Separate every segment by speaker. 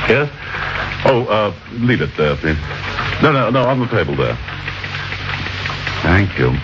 Speaker 1: Yes? Oh, leave it there, please. No, on the table there. Thank you.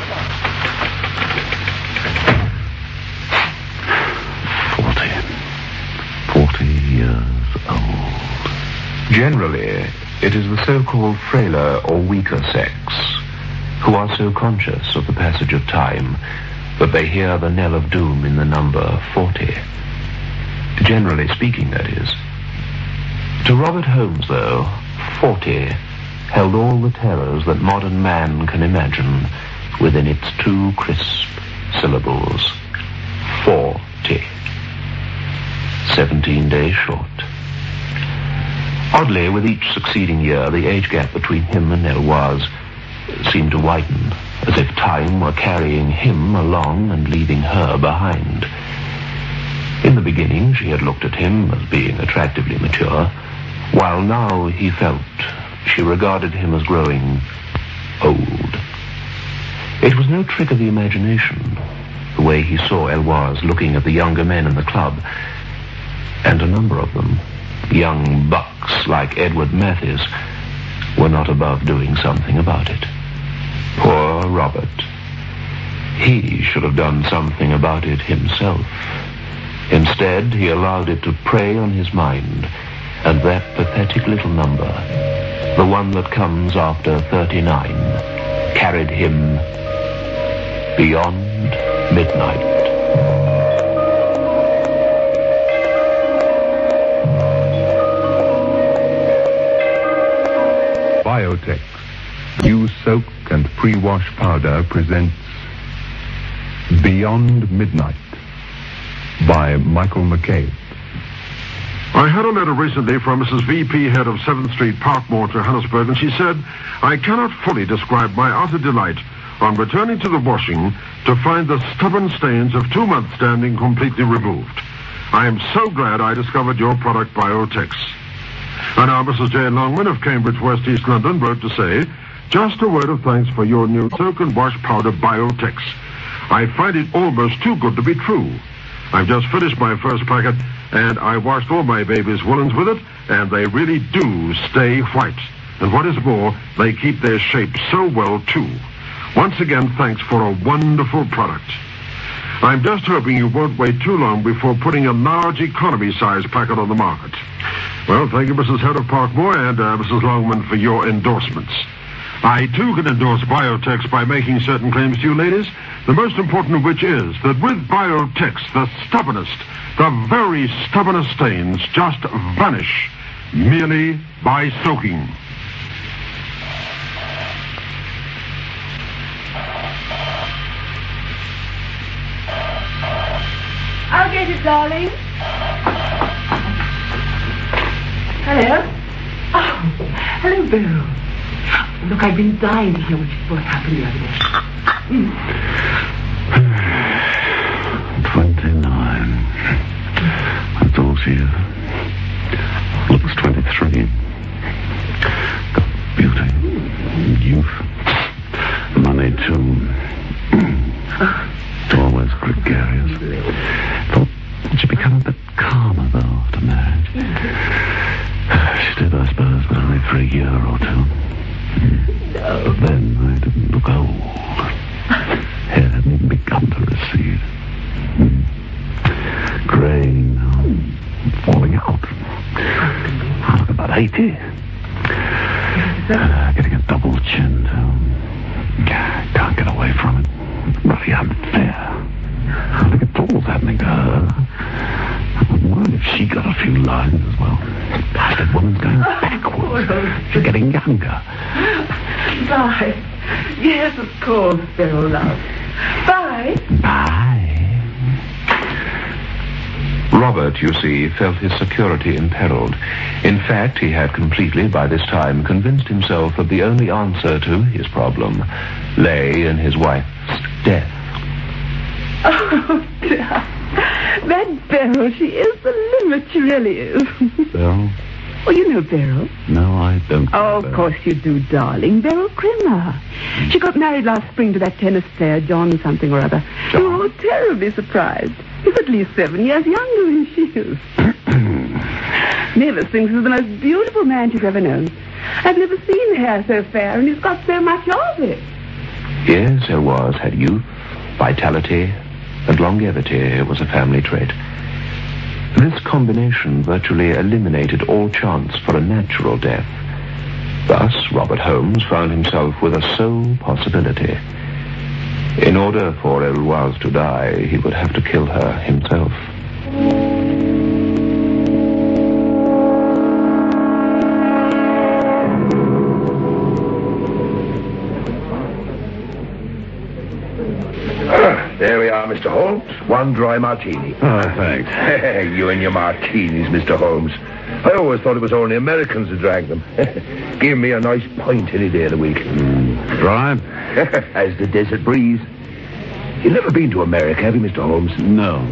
Speaker 1: 40 years old.
Speaker 2: Generally, it is the so-called frailer or weaker sex who are so conscious of the passage of time that they hear the knell of doom in the number 40. Generally speaking, that is. To Robert Holmes, though, 40 held all the terrors that modern man can imagine within its two crisp syllables. 40. 17 days short. Oddly, with each succeeding year, the age gap between him and Eloise seemed to widen, as if time were carrying him along and leaving her behind. In the beginning, she had looked at him as being attractively mature, while now he felt she regarded him as growing old. It was no trick of the imagination, the way he saw Eloise looking at the younger men in the club, and a number of them, young bucks like Edward Mathis, were not above doing something about it. Poor Robert. He should have done something about it himself. Instead, he allowed it to prey on his mind, and that pathetic little number, the one that comes after 39, carried him beyond midnight.
Speaker 3: Biotex, new soak and pre-wash powder presents Beyond Midnight by Michael McCabe.
Speaker 4: I had a letter recently from Mrs. V.P. Head of 7th Street, Parkmore, Johannesburg, and she said, I cannot fully describe my utter delight on returning to the washing to find the stubborn stains of 2 months' standing completely removed. I am so glad I discovered your product, Biotex. And now Mrs. J. Longman of Cambridge, West East London, wrote to say, just a word of thanks for your new soak and wash powder, Biotex. I find it almost too good to be true. I've just finished my first packet, and I washed all my baby's woolens with it, and they really do stay white. And what is more, they keep their shape so well, too. Once again, thanks for a wonderful product. I'm just hoping you won't wait too long before putting a large economy-size packet on the market. Well, thank you, Mrs. Head of Parkmore, and Mrs. Longman, for your endorsements. I, too, can endorse Biotex by making certain claims to you, ladies, the most important of which is that with Biotex, the stubbornest, the very stubbornest stains just vanish merely by soaking.
Speaker 5: I'll get it, darling. Hello? Oh, hello, Beryl. Look, I've been dying to hear what happened the other day.
Speaker 1: 29. I thought she looks 23. Got beauty, youth, money too. Always gregarious. Thought she'd become a bit calmer, though, after marriage. She did, I suppose, but only for a year or two.
Speaker 5: No.
Speaker 1: Then I didn't look old. Hair hadn't even begun to recede. Grey now, falling out. I look about 80. Getting a double chin, too. Can't get away from it. Really unfair. I think it's all happening to her. I wouldn't mind if she got a few lines as well. Bastard woman's going backwards. She's getting younger.
Speaker 5: Bye. Yes, of course, Beryl, love. Bye.
Speaker 1: Bye.
Speaker 2: Robert, you see, felt his security imperiled. In fact, he had completely, by this time, convinced himself that the only answer to his problem lay in his wife's death.
Speaker 5: Oh, dear. That Beryl, she is the limit, she really is.
Speaker 1: Beryl?
Speaker 5: Oh, you know Beryl?
Speaker 1: No, I don't.
Speaker 5: Oh, of course you do, darling. Beryl Crimmer. She got married last spring to that tennis player, John something or other.
Speaker 1: John?
Speaker 5: We were all terribly surprised. He's at least 7 years younger than she is. Mavis thinks he's the most beautiful man she's ever known. I've never seen hair so fair, and he's got so much of it.
Speaker 2: Yes, Eloise had youth, vitality, and longevity. It was a family trait. This combination virtually eliminated all chance for a natural death. Thus, Robert Holmes found himself with a sole possibility. In order for Eloise to die, he would have to kill her himself.
Speaker 6: There we are, Mr. Holmes. One dry martini.
Speaker 1: Oh, thanks.
Speaker 6: You and your martinis, Mr. Holmes. I always thought it was only Americans who drank them. Give me a nice pint any day of the week.
Speaker 1: Dry?
Speaker 6: As the desert breeze. You've never been to America, have you, Mr. Holmes?
Speaker 1: No.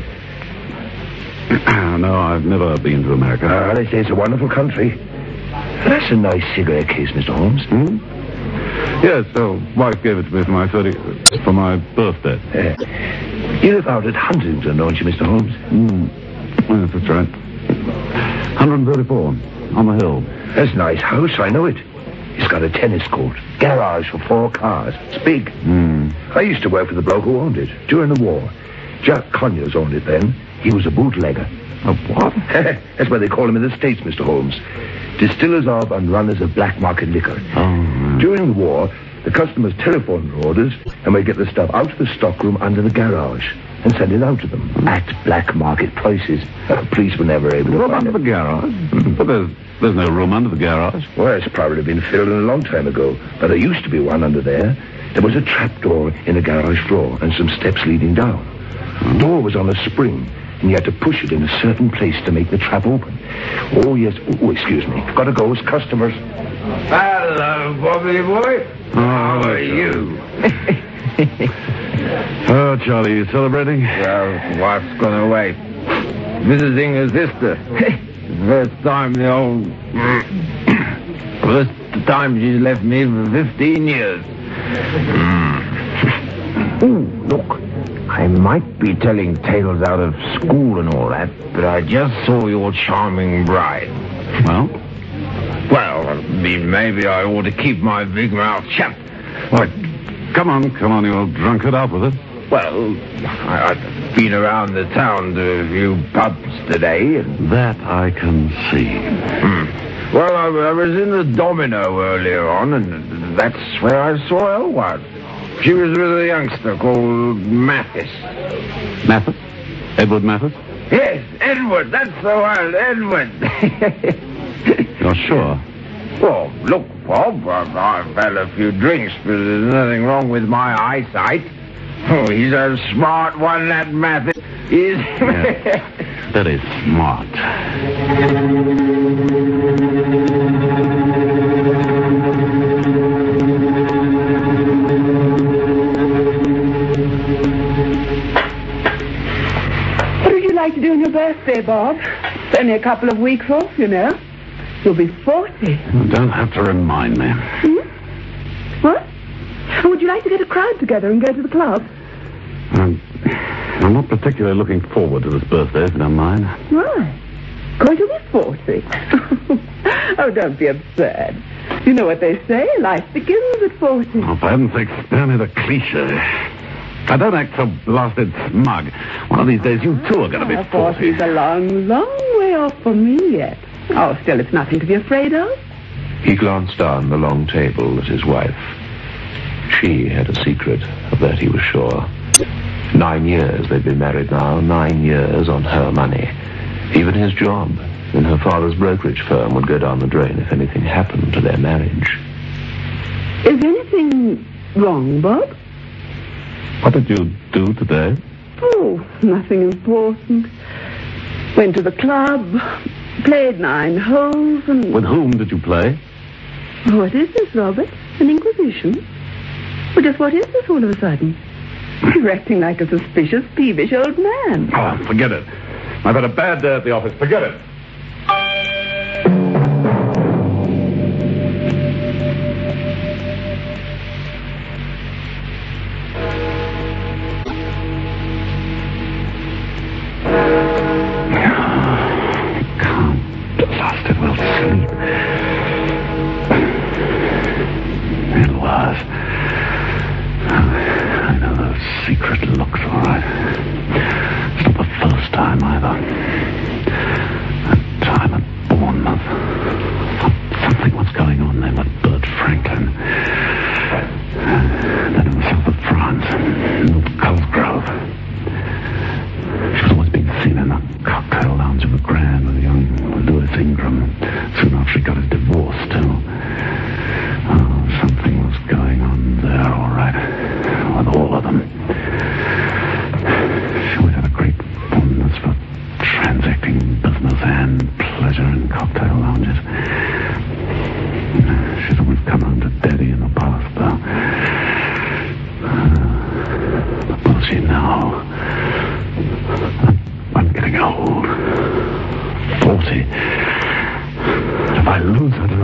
Speaker 1: No, I've never been to America.
Speaker 6: They say it's a wonderful country. That's a nice cigarette case, Mr. Holmes.
Speaker 1: Yes, so wife gave it to me for my birthday.
Speaker 6: You live out at Huntington, don't you, Mr. Holmes?
Speaker 1: Yes, that's right. 134 on the hill.
Speaker 6: That's a nice house, I know it. It's got a tennis court, garage for 4 cars. It's big. I used to work for the bloke who owned it during the war. Jack Conyers owned it then. He was a bootlegger.
Speaker 1: A what?
Speaker 6: That's why they call him in the States, Mr. Holmes. Distillers of and runners of black market liquor. During the war, the customers telephoned their orders, and we'd get the stuff out of the stockroom under the garage and send it out to them at black market prices. Police were never able to
Speaker 1: Room
Speaker 6: find
Speaker 1: under
Speaker 6: it.
Speaker 1: the garage? But there's no room under the garage.
Speaker 6: Well, it's probably been filled in a long time ago, but there used to be one under there. There was a trapdoor in the garage floor and some steps leading down. The door was on a spring, and you had to push it in a certain place to make the trap open. Oh, yes. Oh, excuse me. Gotta go as customers. Hello, Bobby boy. How are you?
Speaker 1: Oh, Charlie, you celebrating?
Speaker 7: Well, wife's gone away. Visiting her sister. First time she's left me for 15 years. Look, I might be telling tales out of school and all that, but I just saw your charming bride. Well, I mean, maybe I ought to keep my big mouth shut.
Speaker 1: What? Come on, you old drunkard, out with it.
Speaker 7: Well, I've been around the town to a few pubs today, and...
Speaker 1: That I can see.
Speaker 7: Well, I was in the Domino earlier on, and that's where I saw Elwood. She was with a youngster called Mathis.
Speaker 1: Mathis? Edward Mathis?
Speaker 7: Yes, Edward, that's the one, Edward.
Speaker 1: You're sure?
Speaker 7: Well, look, Bob, I've had a few drinks, but there's nothing wrong with my eyesight. Oh, he's a smart one, that Mathis. Is.
Speaker 1: Yeah. Very smart.
Speaker 5: What would you like to do on your birthday, Bob? It's only a couple of weeks off, you know. You'll be 40.
Speaker 1: You don't have to remind me.
Speaker 5: What? Or would you like to get a crowd together and go to the club?
Speaker 1: I'm not particularly looking forward to this birthday, if you don't mind.
Speaker 5: Why? Going to be 40? Oh, don't be absurd. You know what they say, life begins at 40.
Speaker 1: Oh, for heaven's sake, spare me the cliche. I don't act so blasted smug. One of these days, you two are going to be 40.
Speaker 5: 40's a long, long way off for me yet. Oh, still, it's nothing to be afraid of.
Speaker 2: He glanced down the long table at his wife. She had a secret, of that he was sure. 9 years they'd been married now, 9 years on her money. Even his job in her father's brokerage firm would go down the drain if anything happened to their marriage.
Speaker 5: Is anything wrong, Bob?
Speaker 1: What did you do today?
Speaker 5: Oh, nothing important. Went to the club, played 9 holes, and...
Speaker 1: With whom did you play?
Speaker 5: What is this, Robert? An inquisition? Well, just what is this all of a sudden? You're acting like a suspicious, peevish old man.
Speaker 1: Oh, forget it. I've had a bad day at the office. Forget it.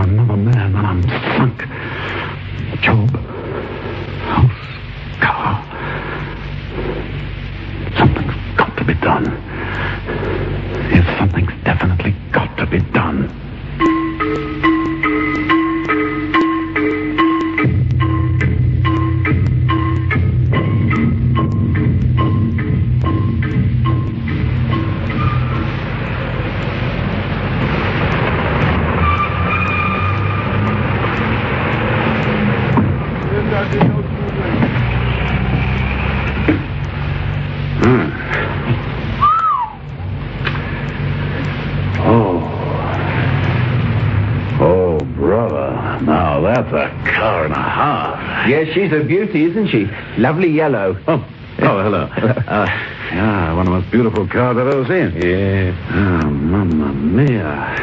Speaker 1: another man, and I'm sunk. Job. House. Car. Something's got to be done. Yes, something's definitely got to be done.
Speaker 7: Yes, she's a beauty, isn't she? Lovely yellow.
Speaker 1: Oh, hello. Yeah, one of the most beautiful cars I've ever seen.
Speaker 7: Yeah.
Speaker 1: Oh, mamma mia.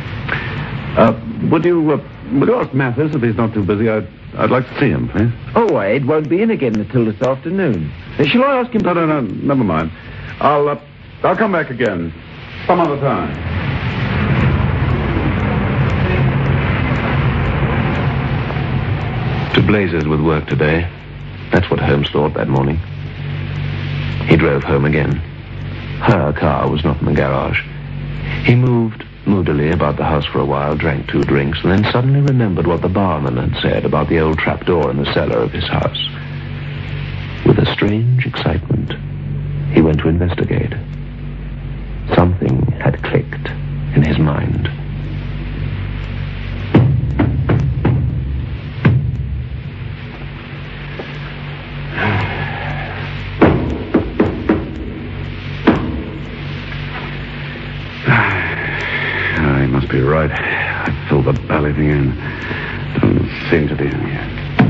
Speaker 1: Would you ask Mathis if he's not too busy? I'd like to see him, please.
Speaker 7: Oh, Ed won't be in again until this afternoon. Shall I ask him?
Speaker 1: No, never mind. I'll come back again some other time.
Speaker 2: To blazes with work today. That's what Holmes thought that morning. He drove home again. Her car was not in the garage. He moved moodily about the house for a while, drank 2 drinks, and then suddenly remembered what the barman had said about the old trapdoor in the cellar of his house. With a strange excitement, he went to investigate. Something had clicked in his mind.
Speaker 1: Be right. I filled the bally thing in. Doesn't seem to be in here.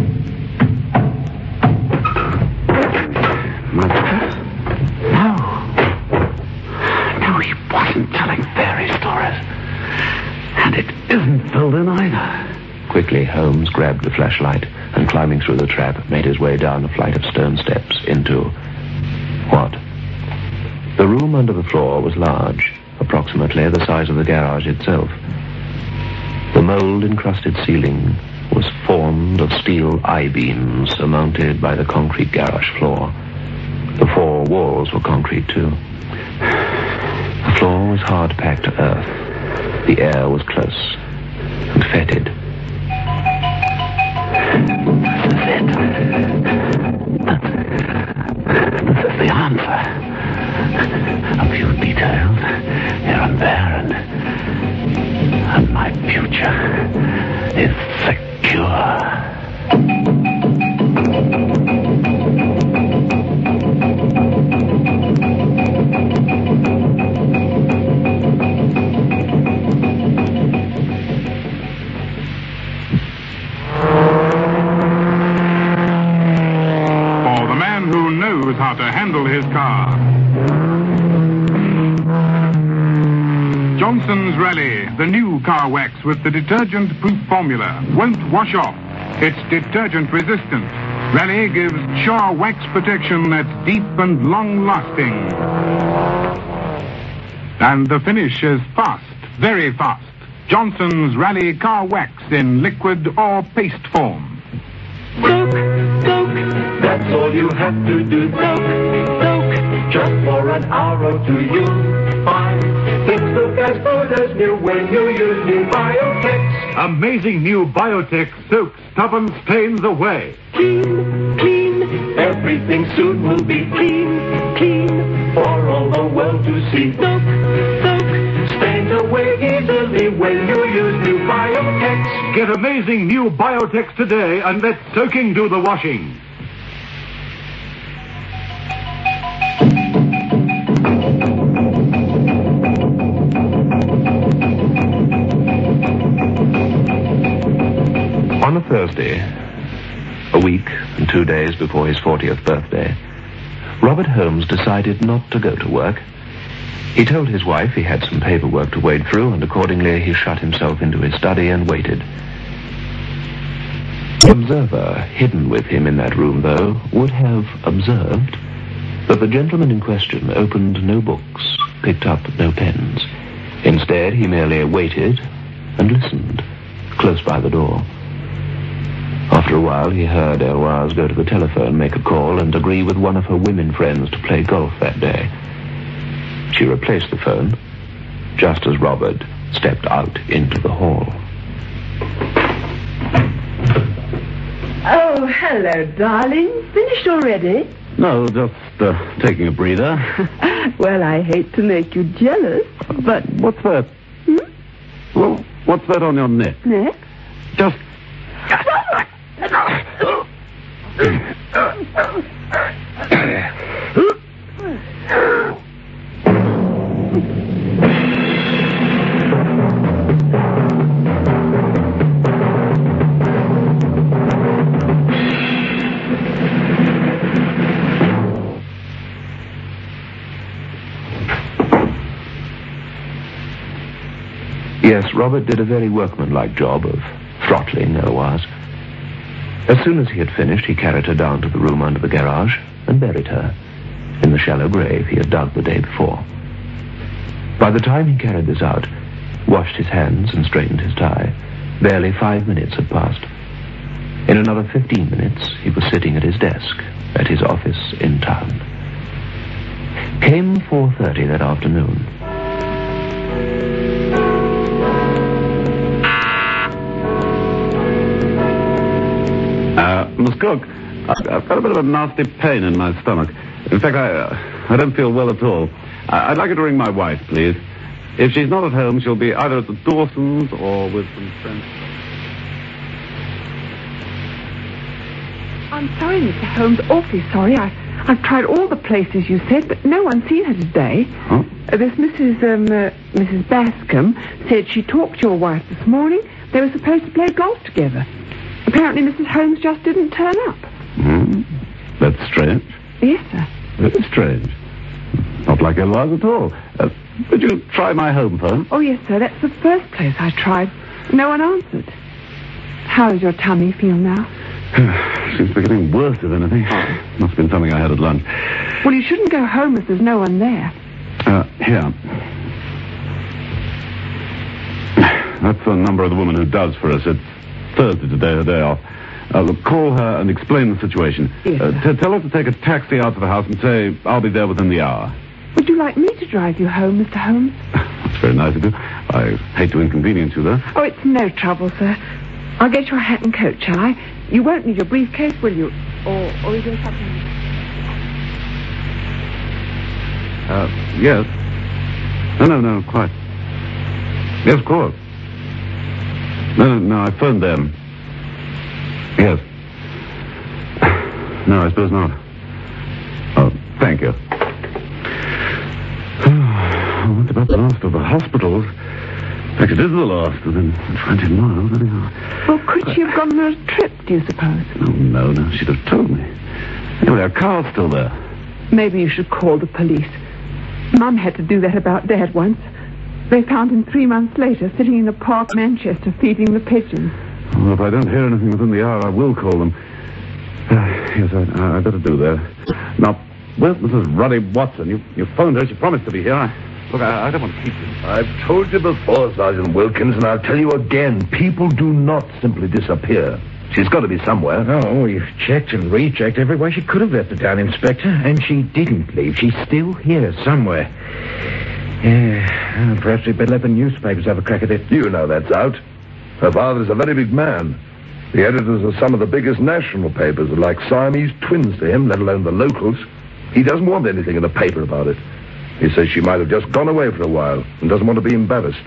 Speaker 1: No, he wasn't telling fairy stories. And it isn't filled in either.
Speaker 2: Quickly, Holmes grabbed the flashlight and, climbing through the trap, made his way down a flight of stone steps into... what? The room under the floor was large, approximately the size of the garage itself. The mold-encrusted ceiling was formed of steel I-beams surmounted by the concrete garage floor. The 4 walls were concrete, too. The floor was hard-packed earth. The air was close and fetid.
Speaker 1: This is it. This is the answer. A few details here and there, and my future is secure.
Speaker 8: For the man who knows how to handle his car. Johnson's Raleigh, the new car wax with the detergent-proof formula, won't wash off. It's detergent resistant. Raleigh gives sure wax protection that's deep and long-lasting. And the finish is fast, very fast. Johnson's Raleigh car wax in liquid or paste form.
Speaker 9: Soak, that's all you have to do. Soak, just for an hour or two you'll find things look as good as new when you use new Biotex.
Speaker 8: Amazing new Biotex soaks stubborn stains away.
Speaker 9: Clean, everything soon will be clean, for all the world to see. Soak, stains away easily when you use new Biotex.
Speaker 8: Get amazing new Biotex today and let soaking do the washing.
Speaker 2: On a Thursday, a week and 2 days before his 40th birthday, Robert Holmes decided not to go to work. He told his wife he had some paperwork to wade through, and accordingly he shut himself into his study and waited. The observer hidden with him in that room, though, would have observed that the gentleman in question opened no books, picked up no pens. Instead, he merely waited and listened, close by the door. After a while, he heard Eloise go to the telephone, make a call, and agree with one of her women friends to play golf that day. She replaced the phone just as Robert stepped out into the hall.
Speaker 5: Oh, hello, darling. Finished already?
Speaker 1: No, just taking a breather.
Speaker 5: Well, I hate to make you jealous, but...
Speaker 1: What's that? Well, what's that on your neck?
Speaker 5: Neck?
Speaker 1: Just...
Speaker 2: Yes, Robert did a very workmanlike job of throttling Eloise. As soon as he had finished, he carried her down to the room under the garage and buried her in the shallow grave he had dug the day before. By the time he carried this out, washed his hands and straightened his tie, barely 5 minutes had passed. In another 15 minutes, he was sitting at his desk at his office in town. Came 4:30 that afternoon.
Speaker 1: Miss Cook, I've got a bit of a nasty pain in my stomach. In fact, I don't feel well at all. I'd like you to ring my wife, please. If she's not at home, she'll be either at the Dawsons or with some friends.
Speaker 5: I'm sorry, Mr. Holmes. Awfully sorry. I've tried all the places you said, but no one's seen her today.
Speaker 1: Huh?
Speaker 5: This Mrs. Bascom said she talked to your wife this morning. They were supposed to play golf together. Apparently, Mrs. Holmes just didn't turn up.
Speaker 1: That's strange.
Speaker 5: Yes, sir.
Speaker 1: Very strange. Not like Eloise at all. Did you try my home phone?
Speaker 5: Oh, yes, sir. That's the first place I tried. No one answered. How does your tummy feel now?
Speaker 1: Seems to be getting worse, if anything. Must have been something I had at lunch.
Speaker 5: Well, you shouldn't go home if there's no one there.
Speaker 1: Here. That's the number of the woman who does for us. It's Thursday today, her day off. Call her and explain the situation.
Speaker 5: Yes,
Speaker 1: tell her to take a taxi out to the house and say, I'll be there within the hour.
Speaker 5: Would you like me to drive you home, Mr. Holmes?
Speaker 1: That's very nice of you. I hate to inconvenience you, though.
Speaker 5: Oh, it's no trouble, sir. I'll get your hat and coat, shall I? You won't need your briefcase, will you? Or is there something...
Speaker 1: Yes. No, quite. Yes, of course. No, I phoned them. Yes. No, I suppose not. Oh, thank you. What about the last of the hospitals? In fact, it is the last within 20 miles, anyhow.
Speaker 5: Well, could she have gone on a trip, do you suppose?
Speaker 1: Oh, no, she'd have told me. Anyway, her car's still there.
Speaker 5: Maybe you should call the police. Mum had to do that about Dad once. They found him 3 months later, sitting in a park, Manchester, feeding the pigeons.
Speaker 1: Well, if I don't hear anything within the hour, I will call them. Yes, I better do that. Now, where's Mrs. Ruddy Watson? You phoned her. She promised to be here. Look, I don't want to keep you.
Speaker 6: I've told you before, Sergeant Wilkins, and I'll tell you again. People do not simply disappear. She's got to be somewhere.
Speaker 7: Oh, we've checked and rechecked every way she could have left the town, Inspector, and she didn't leave. She's still here somewhere. Yeah, perhaps we'd better let the newspapers have a crack at it.
Speaker 6: You know that's out. Her father's a very big man. The editors of some of the biggest national papers are like Siamese twins to him, let alone the locals. He doesn't want anything in the paper about it. He says she might have just gone away for a while and doesn't want to be embarrassed.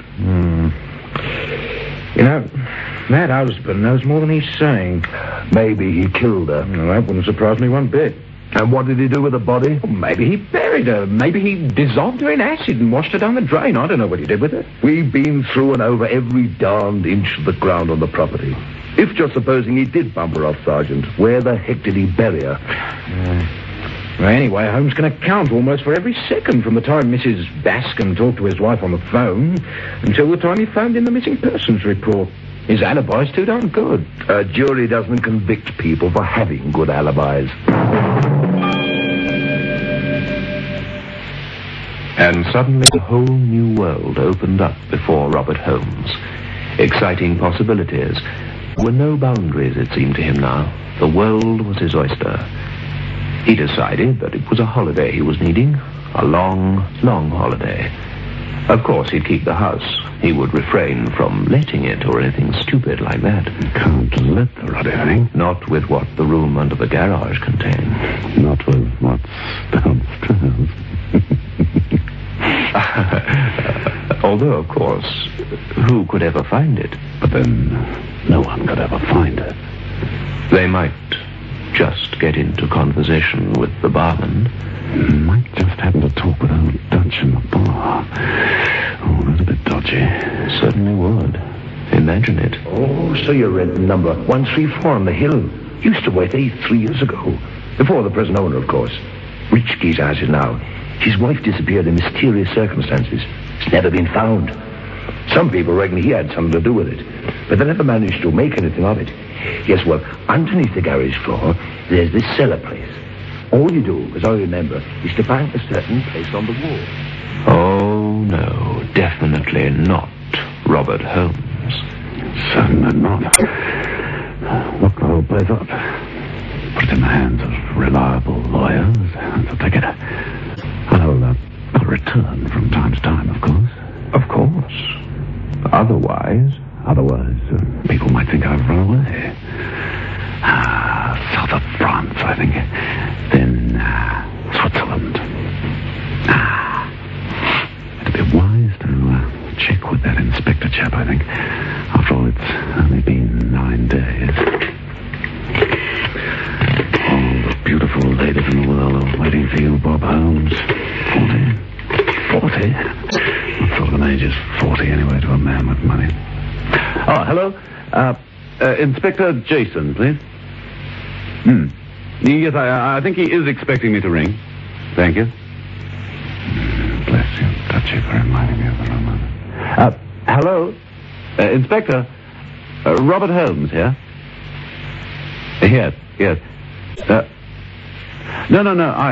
Speaker 7: You know, that husband knows more than he's saying.
Speaker 6: Maybe he killed her.
Speaker 7: Well, that wouldn't surprise me one bit.
Speaker 6: And what did he do with the body?
Speaker 7: Well, maybe he buried her. Maybe he dissolved her in acid and washed her down the drain. I don't know what he did with her.
Speaker 6: We've been through and over every darned inch of the ground on the property. If just supposing he did bump her off, Sergeant, where the heck did he bury her?
Speaker 7: Well, anyway, Holmes can account almost for every second from the time Mrs. Bascom talked to his wife on the phone until the time he phoned in the missing persons report. His alibi's too darn good.
Speaker 6: A jury doesn't convict people for having good alibis.
Speaker 2: And suddenly a whole new world opened up before Robert Holmes. Exciting possibilities. There were no boundaries, it seemed to him now. The world was his oyster. He decided that it was a holiday he was needing. A long, long holiday. Of course, he'd keep the house. He would refrain from letting it or anything stupid like that.
Speaker 1: You can't let the ruddy thing.
Speaker 2: Not with what the room under the garage contained.
Speaker 1: Not with what's downstairs.
Speaker 2: Although, of course, who could ever find it?
Speaker 1: But then, no one could ever find it.
Speaker 2: They might just get into conversation with the barman.
Speaker 1: Might just happen to talk with old Dutch in the bar. Oh, that's a bit dodgy.
Speaker 2: Certainly would. Imagine it.
Speaker 6: Oh, so you rent number 134 on the hill. Used to wait 3 years ago. Before the present owner, of course. Rich geezer has it now. His wife disappeared in mysterious circumstances. It's never been found. Some people reckon he had something to do with it, but they never managed to make anything of it. Yes, well, underneath the garage floor, there's this cellar place. All you do, as I remember, is to find a certain place on the wall.
Speaker 2: Oh, no, definitely not Robert Holmes.
Speaker 1: Certainly not. Lock the whole place up. Put it in the hands of reliable lawyers. They'll take it. I'll return from time to time, of course.
Speaker 2: Of course. Otherwise,
Speaker 1: people might think I've run away. South of France, I think. Then, Switzerland. It'd be wise to check with that inspector chap, I think. After all, it's only been 9 days. All the beautiful ladies in the world are waiting for you, Bob Holmes. 40? What sort of an age is 40 anyway to a man with money? Oh, hello. Inspector Jason, please. Yes, I think he is expecting me to ring. Thank you. Bless you, Dutchy, for reminding me of the moment. Hello? Inspector? Robert Holmes here? Yes. No,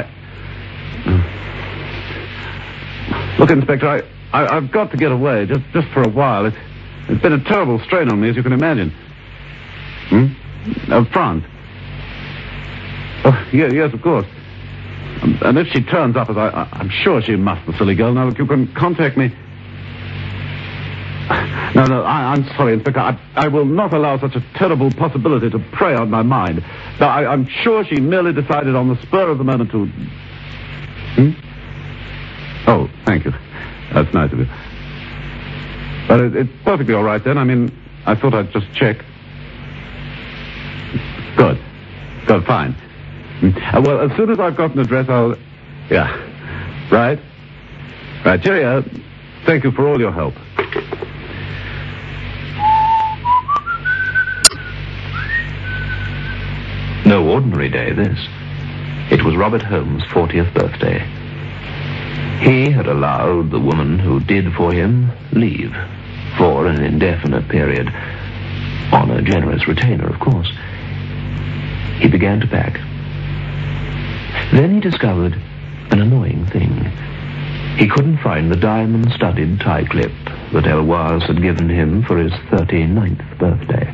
Speaker 1: Look, Inspector, I've got to get away, just for a while. It's been a terrible strain on me, as you can imagine. France. Oh, yes, of course. And if she turns up, as I'm sure she must, the silly girl. Now, look, you can contact me. No, I'm sorry, Inspector. I will not allow such a terrible possibility to prey on my mind. Now, I'm sure she merely decided on the spur of the moment to... Oh, thank you. That's nice of you. But it's perfectly all right then. I mean, I thought I'd just check. Good, fine. Well, as soon as I've got an address, I'll... Yeah. Right, cheerio. Thank you for all your help.
Speaker 2: No ordinary day, this. It was Robert Holmes' 40th birthday. He had allowed the woman who did for him leave for an indefinite period, on a generous retainer, of course. He began to pack. Then he discovered an annoying thing. He couldn't find the diamond-studded tie clip that Eloise had given him for his 39th birthday.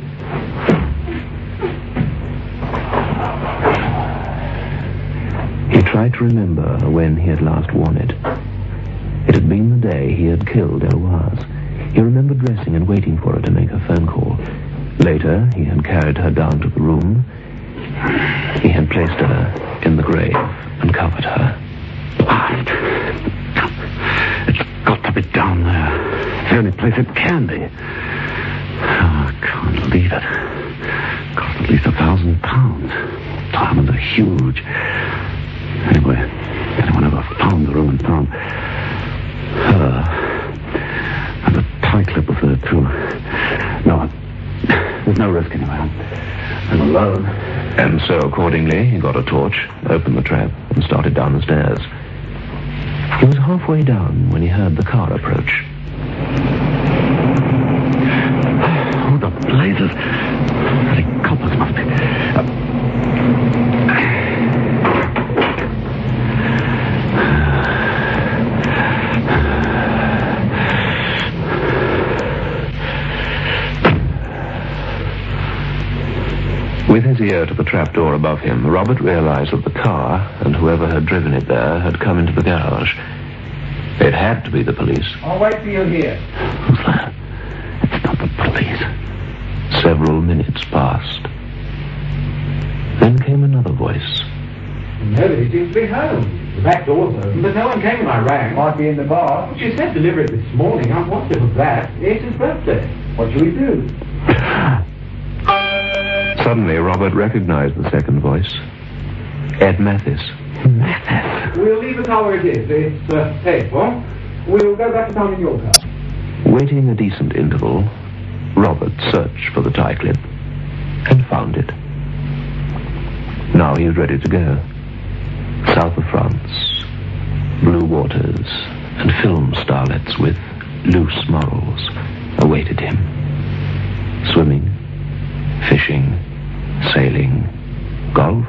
Speaker 2: He tried to remember when he had last worn it. It had been the day he had killed Eloise. He remembered dressing and waiting for her to make her phone call. Later, he had carried her down to the room. He had placed her in the grave and covered her.
Speaker 1: Blast! It's got to be down there. It's the only place it can be. I can't leave it. Cost at least £1,000. Diamonds are huge. Anyway, anyone ever found the room and found her? And the tie clip was there too. No, there's no risk anyway. I'm alone.
Speaker 2: And so, accordingly, he got a torch, opened the trap, and started down the stairs. He was halfway down when he heard the car approach.
Speaker 1: Oh, the blazes. Bloody coppers must be...
Speaker 2: With his ear to the trapdoor above him, Robert realized that the car, and whoever had driven it there, had come into the garage. It had to be the police.
Speaker 7: I'll wait for you here.
Speaker 1: Who's that? It's not the police.
Speaker 2: Several minutes passed. Then came another voice.
Speaker 7: Nobody seems to be home. The back door's open, but no one came when I rang. Might be in the bar. She said deliver it this morning. I'm wondering of that. It's his birthday. What shall we do?
Speaker 2: Suddenly, Robert recognized the second voice. Ed Mathis.
Speaker 1: Mathis.
Speaker 7: We'll leave the car where it is. It's paid for. We'll go back to town in your car.
Speaker 2: Waiting a decent interval, Robert searched for the tie clip and found it. Now he was ready to go. South of France, blue waters, and film starlets with loose morals awaited him. Swimming, fishing, sailing, golf.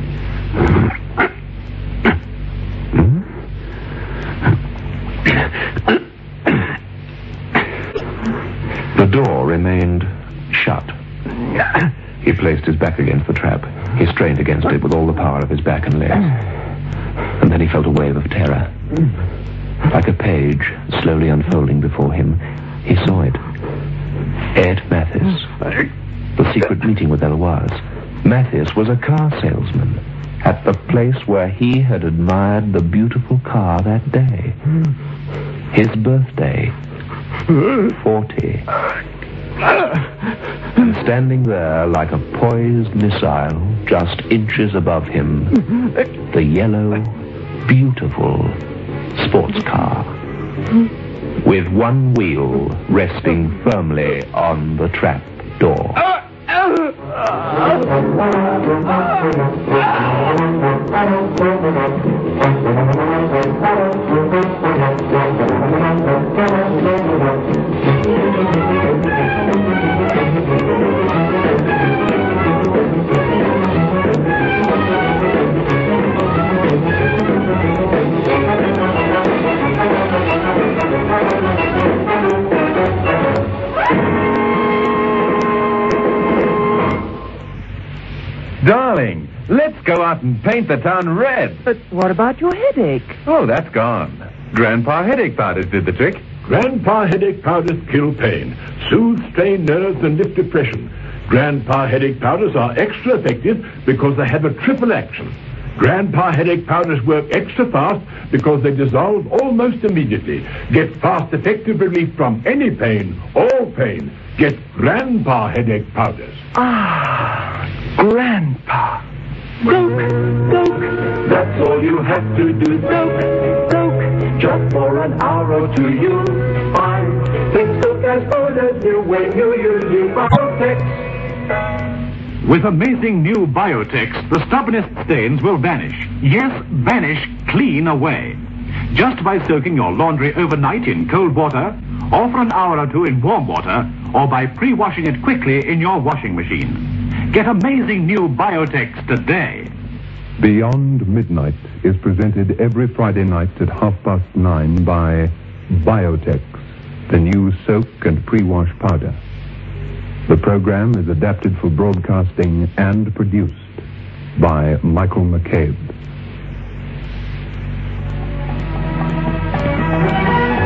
Speaker 2: The door remained shut. He placed his back against the trap. He strained against it with all the power of his back and legs. And then he felt a wave of terror. Like a page slowly unfolding before him, he saw it. Ed Mathis. The secret meeting with Eloise. Mathis was a car salesman at the place where he had admired the beautiful car that day. His birthday. 40. And standing there like a poised missile, just inches above him, the yellow, beautiful sports car, with one wheel resting firmly on the trap door.
Speaker 3: Darling, let's go out and paint the town red.
Speaker 5: But what about your headache?
Speaker 3: Oh, that's gone. Grandpa Headache Powders did the trick.
Speaker 10: Grandpa Headache Powders kill pain, soothe strained nerves, and lift depression. Grandpa Headache Powders are extra effective because they have a triple action. Grandpa Headache Powders work extra fast because they dissolve almost immediately. Get fast, effective relief from any pain, all pain. Get Grandpa Headache Powders.
Speaker 3: Ah, Grandpa.
Speaker 9: Soak, soak, that's all you have to do. Soak, soak, just for an hour or two you'll find things look as good as new when you use new Biotex.
Speaker 8: With amazing new Biotex, the stubbornest stains will vanish. Yes, vanish clean away. Just by soaking your laundry overnight in cold water, or for an hour or two in warm water, or by pre-washing it quickly in your washing machine. Get amazing new Biotex today.
Speaker 3: Beyond Midnight is presented every Friday night at 9:30 by Biotex, the new soak and pre-wash powder. The program is adapted for broadcasting and produced by Michael McCabe.